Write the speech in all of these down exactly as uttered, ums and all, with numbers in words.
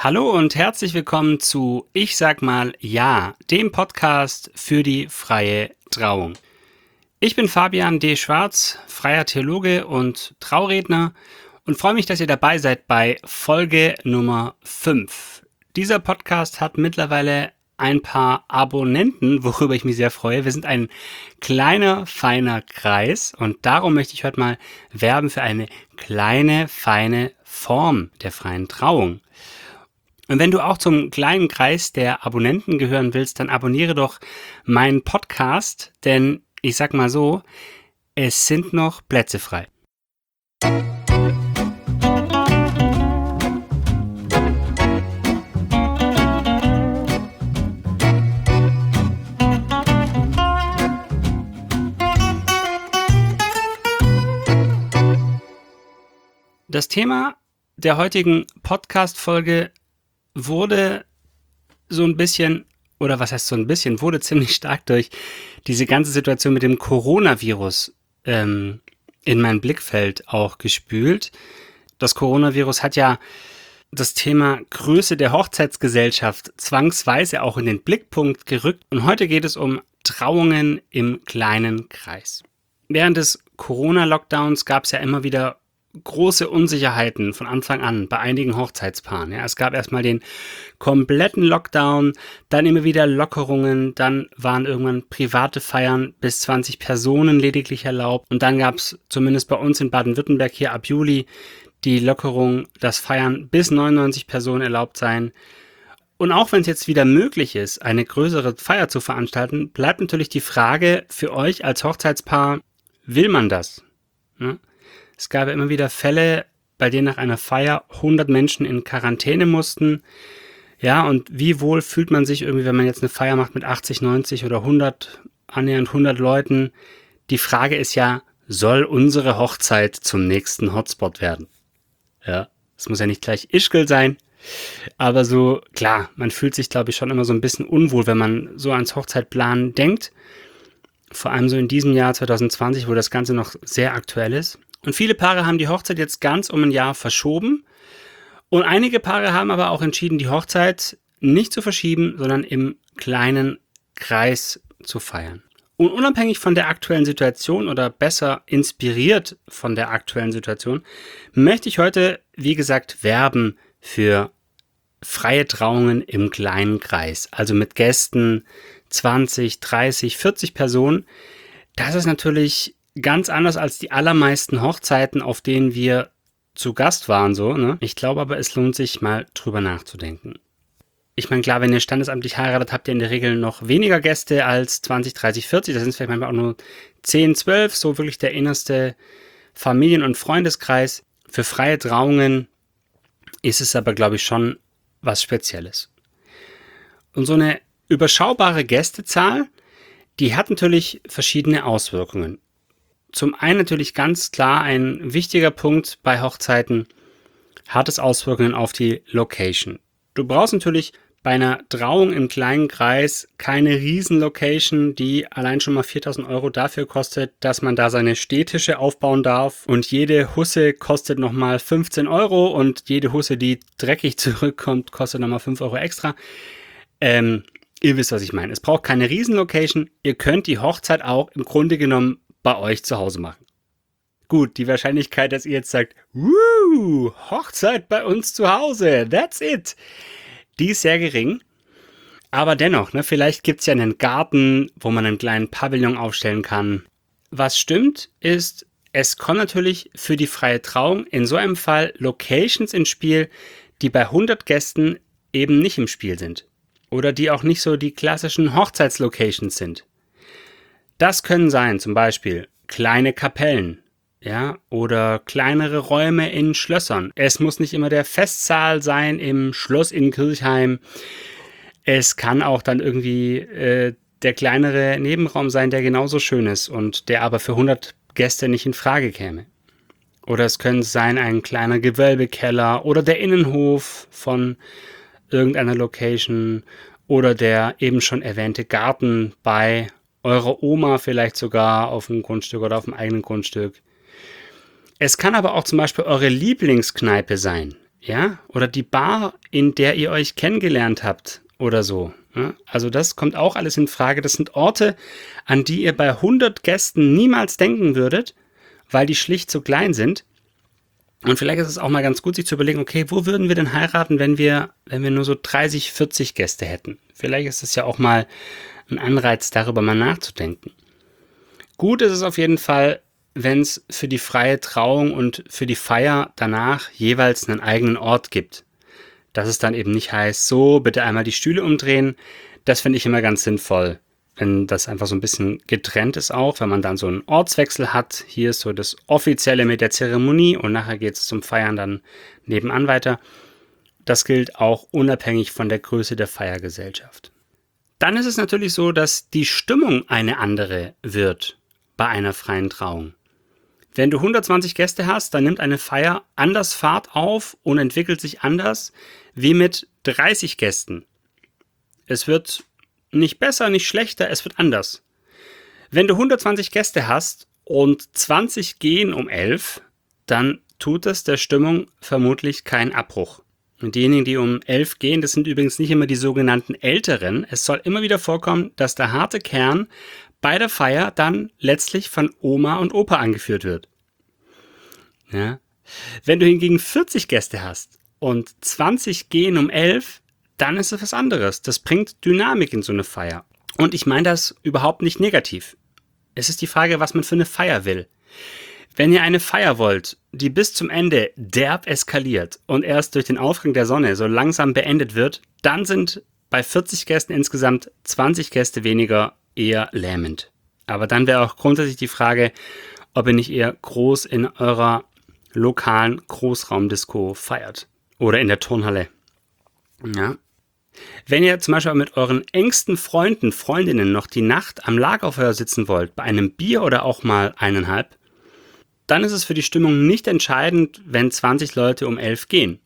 Hallo und herzlich willkommen zu Ich sag mal Ja, dem Podcast für die freie Trauung. Ich bin Fabian D. Schwarz, freier Theologe und Trauredner und freue mich, dass ihr dabei seid bei Folge Nummer fünf. Dieser Podcast hat mittlerweile ein paar Abonnenten, worüber ich mich sehr freue. Wir sind ein kleiner, feiner Kreis und darum möchte ich heute mal werben für eine kleine, feine Form der freien Trauung. Und wenn du auch zum kleinen Kreis der Abonnenten gehören willst, dann abonniere doch meinen Podcast, denn ich sag mal so, es sind noch Plätze frei. Das Thema der heutigen Podcast-Folge wurde so ein bisschen, oder was heißt so ein bisschen, wurde ziemlich stark durch diese ganze Situation mit dem Coronavirus ähm, in mein Blickfeld auch gespült. Das Coronavirus hat ja das Thema Größe der Hochzeitsgesellschaft zwangsweise auch in den Blickpunkt gerückt. Und heute geht es um Trauungen im kleinen Kreis. Während des Corona-Lockdowns gab es ja immer wieder große Unsicherheiten von Anfang an bei einigen Hochzeitspaaren. Ja, es gab erstmal den kompletten Lockdown, dann immer wieder Lockerungen, dann waren irgendwann private Feiern bis zwanzig Personen lediglich erlaubt und dann gab es zumindest bei uns in Baden-Württemberg hier ab Juli die Lockerung, dass Feiern bis neunundneunzig Personen erlaubt seien. Und auch wenn es jetzt wieder möglich ist, eine größere Feier zu veranstalten, bleibt natürlich die Frage für euch als Hochzeitspaar, will man das? Ja? Es gab ja immer wieder Fälle, bei denen nach einer Feier hundert Menschen in Quarantäne mussten. Ja, und wie wohl fühlt man sich irgendwie, wenn man jetzt eine Feier macht mit achtzig, neunzig oder hundert, annähernd hundert Leuten? Die Frage ist ja, soll unsere Hochzeit zum nächsten Hotspot werden? Ja, es muss ja nicht gleich Ischgl sein, aber so, klar, man fühlt sich, glaube ich, schon immer so ein bisschen unwohl, wenn man so ans Hochzeitplanen denkt. Vor allem so in diesem Jahr zwanzig zwanzig, wo das Ganze noch sehr aktuell ist. Und viele Paare haben die Hochzeit jetzt ganz um ein Jahr verschoben. Und einige Paare haben aber auch entschieden, die Hochzeit nicht zu verschieben, sondern im kleinen Kreis zu feiern. Und unabhängig von der aktuellen Situation oder besser inspiriert von der aktuellen Situation, möchte ich heute, wie gesagt, werben für freie Trauungen im kleinen Kreis. Also mit Gästen zwanzig, dreißig, vierzig Personen. Das ist natürlich ganz anders als die allermeisten Hochzeiten, auf denen wir zu Gast waren, so, ne? Ich glaube aber, es lohnt sich mal drüber nachzudenken. Ich meine, klar, wenn ihr standesamtlich heiratet, habt ihr in der Regel noch weniger Gäste als zwanzig, dreißig, vierzig. Das sind vielleicht manchmal auch nur zehn, zwölf, so wirklich der innerste Familien- und Freundeskreis. Für freie Trauungen ist es aber, glaube ich, schon was Spezielles. Und so eine überschaubare Gästezahl, die hat natürlich verschiedene Auswirkungen. Zum einen natürlich ganz klar ein wichtiger Punkt bei Hochzeiten, hat es Auswirkungen auf die Location. Du brauchst natürlich bei einer Trauung im kleinen Kreis keine Riesen-Location, die allein schon mal viertausend Euro dafür kostet, dass man da seine Stehtische aufbauen darf und jede Husse kostet nochmal fünfzehn Euro und jede Husse, die dreckig zurückkommt, kostet nochmal fünf Euro extra. Ähm, ihr wisst, was ich meine. Es braucht keine Riesen-Location. Ihr könnt die Hochzeit auch im Grunde genommen bei euch zu Hause machen. Gut, die Wahrscheinlichkeit, dass ihr jetzt sagt, Woo, Hochzeit bei uns zu Hause, that's it, die ist sehr gering. Aber dennoch, ne, vielleicht gibt es ja einen Garten, wo man einen kleinen Pavillon aufstellen kann. Was stimmt, ist, es kommen natürlich für die freie Trauung in so einem Fall Locations ins Spiel, die bei hundert Gästen eben nicht im Spiel sind. Oder die auch nicht so die klassischen Hochzeitslocations sind. Das können sein, zum Beispiel kleine Kapellen, ja, oder kleinere Räume in Schlössern. Es muss nicht immer der Festsaal sein im Schloss in Kirchheim. Es kann auch dann irgendwie äh, der kleinere Nebenraum sein, der genauso schön ist und der aber für hundert Gäste nicht in Frage käme. Oder es könnte sein ein kleiner Gewölbekeller oder der Innenhof von irgendeiner Location oder der eben schon erwähnte Garten bei eurer Oma vielleicht sogar auf dem Grundstück oder auf dem eigenen Grundstück. Es kann aber auch zum Beispiel eure Lieblingskneipe sein. ja, oder die Bar, in der ihr euch kennengelernt habt oder so. Ja? Also das kommt auch alles in Frage. Das sind Orte, an die ihr bei hundert Gästen niemals denken würdet, weil die schlicht so klein sind. Und vielleicht ist es auch mal ganz gut, sich zu überlegen, okay, wo würden wir denn heiraten, wenn wir, wenn wir nur so dreißig, vierzig Gäste hätten? Vielleicht ist es ja auch mal ein Anreiz, darüber mal nachzudenken. Gut ist es auf jeden Fall, wenn es für die freie Trauung und für die Feier danach jeweils einen eigenen Ort gibt. Dass es dann eben nicht heißt, so, bitte einmal die Stühle umdrehen. Das finde ich immer ganz sinnvoll, wenn das einfach so ein bisschen getrennt ist auch, wenn man dann so einen Ortswechsel hat. Hier ist so das Offizielle mit der Zeremonie und nachher geht es zum Feiern dann nebenan weiter. Das gilt auch unabhängig von der Größe der Feiergesellschaft. Dann ist es natürlich so, dass die Stimmung eine andere wird bei einer freien Trauung. Wenn du hundertzwanzig Gäste hast, dann nimmt eine Feier anders Fahrt auf und entwickelt sich anders wie mit dreißig Gästen. Es wird nicht besser, nicht schlechter, es wird anders. Wenn du hundertzwanzig Gäste hast und zwanzig gehen um elf, dann tut es der Stimmung vermutlich keinen Abbruch. Und diejenigen, die um elf gehen, das sind übrigens nicht immer die sogenannten Älteren. Es soll immer wieder vorkommen, dass der harte Kern bei der Feier dann letztlich von Oma und Opa angeführt wird. Ja. Wenn du hingegen vierzig Gäste hast und zwanzig gehen um elf, dann ist es was anderes. Das bringt Dynamik in so eine Feier. Und ich meine das überhaupt nicht negativ. Es ist die Frage, was man für eine Feier will. Wenn ihr eine Feier wollt, die bis zum Ende derb eskaliert und erst durch den Aufgang der Sonne so langsam beendet wird, dann sind bei vierzig Gästen insgesamt zwanzig Gäste weniger eher lähmend. Aber dann wäre auch grundsätzlich die Frage, ob ihr nicht eher groß in eurer lokalen Großraumdisco feiert oder in der Turnhalle. Ja. Wenn ihr zum Beispiel mit euren engsten Freunden, Freundinnen noch die Nacht am Lagerfeuer sitzen wollt, bei einem Bier oder auch mal eineinhalb, dann ist es für die Stimmung nicht entscheidend, wenn zwanzig Leute um elf gehen.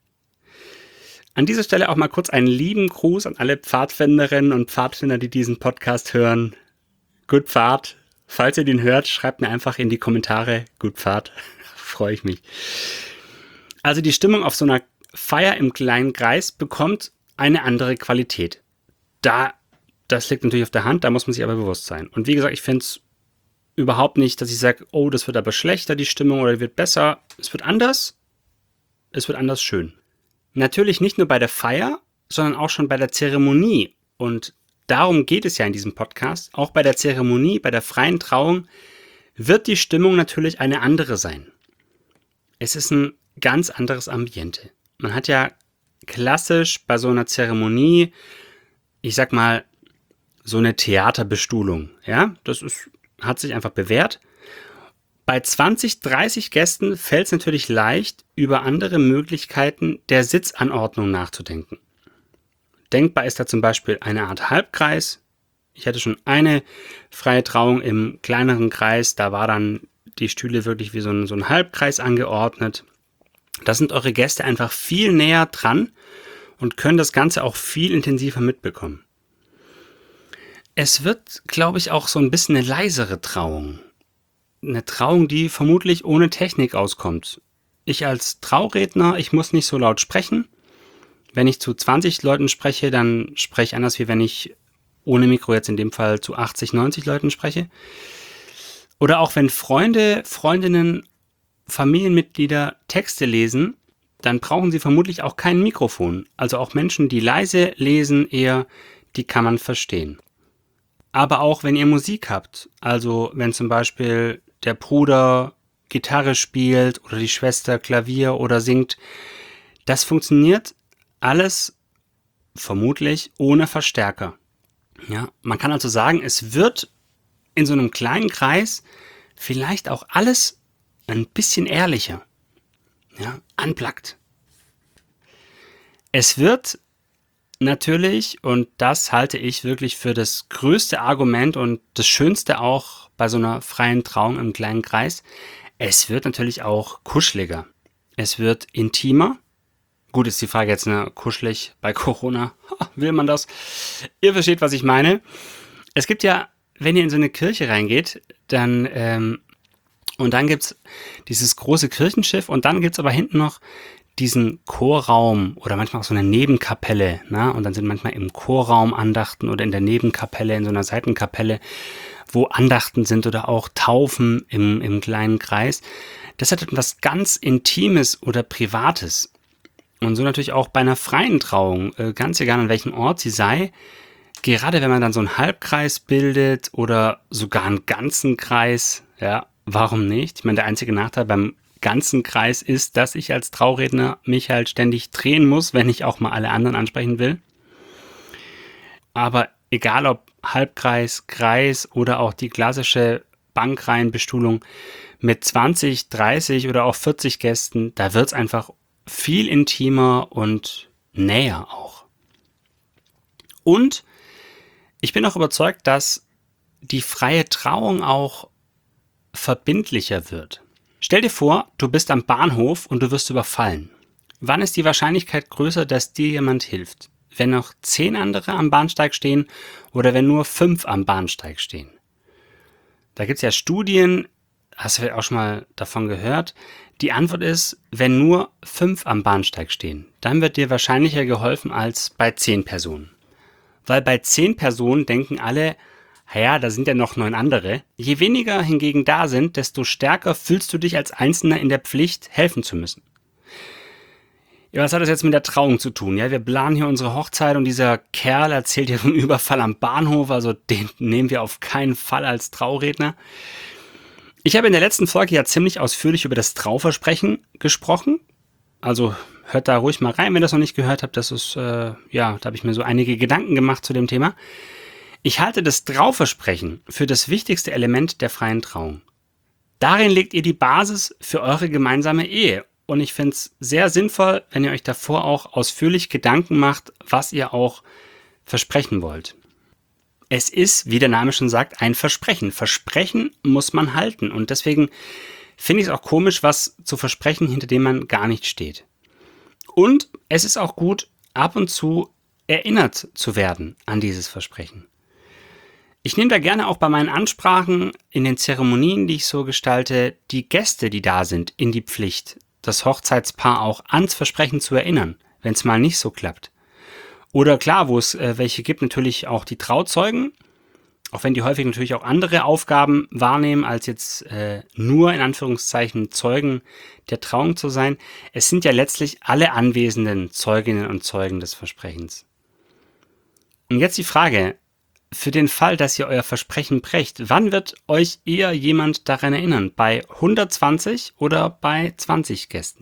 An dieser Stelle auch mal kurz einen lieben Gruß an alle Pfadfinderinnen und Pfadfinder, die diesen Podcast hören. Gut Pfad. Falls ihr den hört, schreibt mir einfach in die Kommentare. Gut Pfad. Freue ich mich. Also die Stimmung auf so einer Feier im kleinen Kreis bekommt eine andere Qualität. Da, das liegt natürlich auf der Hand, da muss man sich aber bewusst sein. Und wie gesagt, ich finde es überhaupt nicht, dass ich sage, oh, das wird aber schlechter, die Stimmung, oder wird besser. Es wird anders. Es wird anders schön. Natürlich nicht nur bei der Feier, sondern auch schon bei der Zeremonie. Und darum geht es ja in diesem Podcast. Auch bei der Zeremonie, bei der freien Trauung, wird die Stimmung natürlich eine andere sein. Es ist ein ganz anderes Ambiente. Man hat ja klassisch bei so einer Zeremonie, ich sag mal, so eine Theaterbestuhlung. Ja, das ist, hat sich einfach bewährt. Bei zwanzig, dreißig Gästen fällt es natürlich leicht, über andere Möglichkeiten der Sitzanordnung nachzudenken. Denkbar ist da zum Beispiel eine Art Halbkreis. Ich hatte schon eine freie Trauung im kleineren Kreis, da war dann die Stühle wirklich wie so ein, so ein Halbkreis angeordnet. Da sind eure Gäste einfach viel näher dran und können das Ganze auch viel intensiver mitbekommen. Es wird, glaube ich, auch so ein bisschen eine leisere Trauung. Eine Trauung, die vermutlich ohne Technik auskommt. Ich als Trauredner, ich muss nicht so laut sprechen. Wenn ich zu zwanzig Leuten spreche, dann spreche ich anders, wie wenn ich ohne Mikro jetzt in dem Fall zu achtzig, neunzig Leuten spreche. Oder auch wenn Freunde, Freundinnen, Familienmitglieder Texte lesen, dann brauchen sie vermutlich auch kein Mikrofon. Also auch Menschen, die leise lesen, eher, die kann man verstehen. Aber auch wenn ihr Musik habt, also wenn zum Beispiel der Bruder Gitarre spielt oder die Schwester Klavier oder singt, das funktioniert alles vermutlich ohne Verstärker. Ja, man kann also sagen, es wird in so einem kleinen Kreis vielleicht auch alles ein bisschen ehrlicher. Ja, unplugged. Es wird natürlich, und das halte ich wirklich für das größte Argument und das Schönste auch bei so einer freien Trauung im kleinen Kreis, es wird natürlich auch kuscheliger. Es wird intimer. Gut, ist die Frage jetzt, ne, kuschelig bei Corona. Ha, will man das? Ihr versteht, was ich meine. Es gibt ja, wenn ihr in so eine Kirche reingeht, dann, ähm, und dann gibt's dieses große Kirchenschiff und dann gibt's aber hinten noch diesen Chorraum oder manchmal auch so eine Nebenkapelle, ne? Und dann sind manchmal im Chorraum Andachten oder in der Nebenkapelle, in so einer Seitenkapelle, wo Andachten sind oder auch Taufen im, im kleinen Kreis. Das hat etwas ganz Intimes oder Privates. Und so natürlich auch bei einer freien Trauung, äh, ganz egal an welchem Ort sie sei, gerade wenn man dann so einen Halbkreis bildet oder sogar einen ganzen Kreis, ja, warum nicht? Ich meine, der einzige Nachteil beim ganzen Kreis ist, dass ich als Trauredner mich halt ständig drehen muss, wenn ich auch mal alle anderen ansprechen will. Aber egal ob Halbkreis, Kreis oder auch die klassische Bankreihenbestuhlung mit zwanzig, dreißig oder auch vierzig Gästen, da wird es einfach viel intimer und näher auch. Und ich bin auch überzeugt, dass die freie Trauung auch verbindlicher wird. Stell dir vor, du bist am Bahnhof und du wirst überfallen. Wann ist die Wahrscheinlichkeit größer, dass dir jemand hilft? Wenn noch zehn andere am Bahnsteig stehen oder wenn nur fünf am Bahnsteig stehen? Da gibt es ja Studien, hast du vielleicht auch schon mal davon gehört. Die Antwort ist, wenn nur fünf am Bahnsteig stehen, dann wird dir wahrscheinlicher geholfen als bei zehn Personen. Weil bei zehn Personen denken alle, ja, da sind ja noch neun andere. Je weniger hingegen da sind, desto stärker fühlst du dich als Einzelner in der Pflicht, helfen zu müssen. Ja, was hat das jetzt mit der Trauung zu tun? Ja, wir planen hier unsere Hochzeit und dieser Kerl erzählt hier vom Überfall am Bahnhof, also den nehmen wir auf keinen Fall als Trauredner. Ich habe in der letzten Folge ja ziemlich ausführlich über das Trauversprechen gesprochen. Also hört da ruhig mal rein, wenn ihr das noch nicht gehört habt. Das ist, äh, ja, da habe ich mir so einige Gedanken gemacht zu dem Thema. Ich halte das Trauversprechen für das wichtigste Element der freien Trauung. Darin legt ihr die Basis für eure gemeinsame Ehe. Und ich finde es sehr sinnvoll, wenn ihr euch davor auch ausführlich Gedanken macht, was ihr auch versprechen wollt. Es ist, wie der Name schon sagt, ein Versprechen. Versprechen muss man halten. Und deswegen finde ich es auch komisch, was zu versprechen, hinter dem man gar nicht steht. Und es ist auch gut, ab und zu erinnert zu werden an dieses Versprechen. Ich nehme da gerne auch bei meinen Ansprachen in den Zeremonien, die ich so gestalte, die Gäste, die da sind, in die Pflicht, das Hochzeitspaar auch ans Versprechen zu erinnern, wenn es mal nicht so klappt. Oder klar, wo es äh, welche gibt, natürlich auch die Trauzeugen, auch wenn die häufig natürlich auch andere Aufgaben wahrnehmen, als jetzt äh, nur in Anführungszeichen Zeugen der Trauung zu sein. Es sind ja letztlich alle anwesenden Zeuginnen und Zeugen des Versprechens. Und jetzt die Frage, für den Fall, dass ihr euer Versprechen brecht, wann wird euch eher jemand daran erinnern? Bei hundertzwanzig oder bei zwanzig Gästen?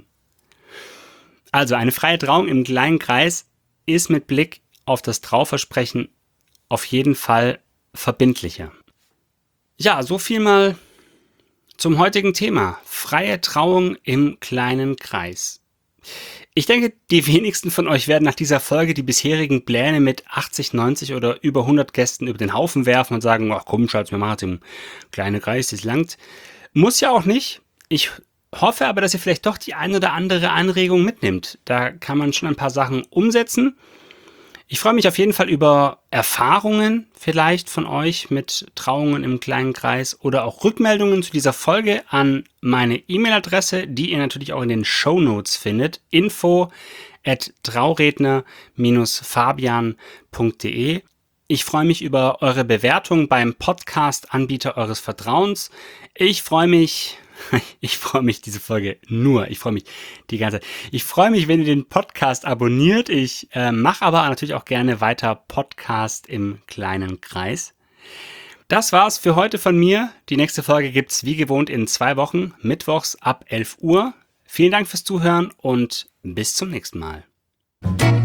Also eine freie Trauung im kleinen Kreis ist mit Blick auf das Trauversprechen auf jeden Fall verbindlicher. Ja, so viel mal zum heutigen Thema. Freie Trauung im kleinen Kreis. Ich denke, die wenigsten von euch werden nach dieser Folge die bisherigen Pläne mit achtzig, neunzig oder über hundert Gästen über den Haufen werfen und sagen, ach komm, Schatz, wir machen es im kleinen Kreis, das langt. Muss ja auch nicht. Ich hoffe aber, dass ihr vielleicht doch die ein oder andere Anregung mitnimmt. Da kann man schon ein paar Sachen umsetzen. Ich freue mich auf jeden Fall über Erfahrungen vielleicht von euch mit Trauungen im kleinen Kreis oder auch Rückmeldungen zu dieser Folge an meine E-Mail-Adresse, die ihr natürlich auch in den Shownotes findet. info at trauredner Bindestrich fabian punkt de. Ich freue mich über eure Bewertung beim Podcast-Anbieter eures Vertrauens. Ich freue mich... Ich freue mich, diese Folge nur. Ich freue mich die ganze Zeit. Ich freue mich, wenn ihr den Podcast abonniert. Ich äh, mache aber natürlich auch gerne weiter Podcast im kleinen Kreis. Das war's für heute von mir. Die nächste Folge gibt's wie gewohnt in zwei Wochen, mittwochs ab elf Uhr. Vielen Dank fürs Zuhören und bis zum nächsten Mal.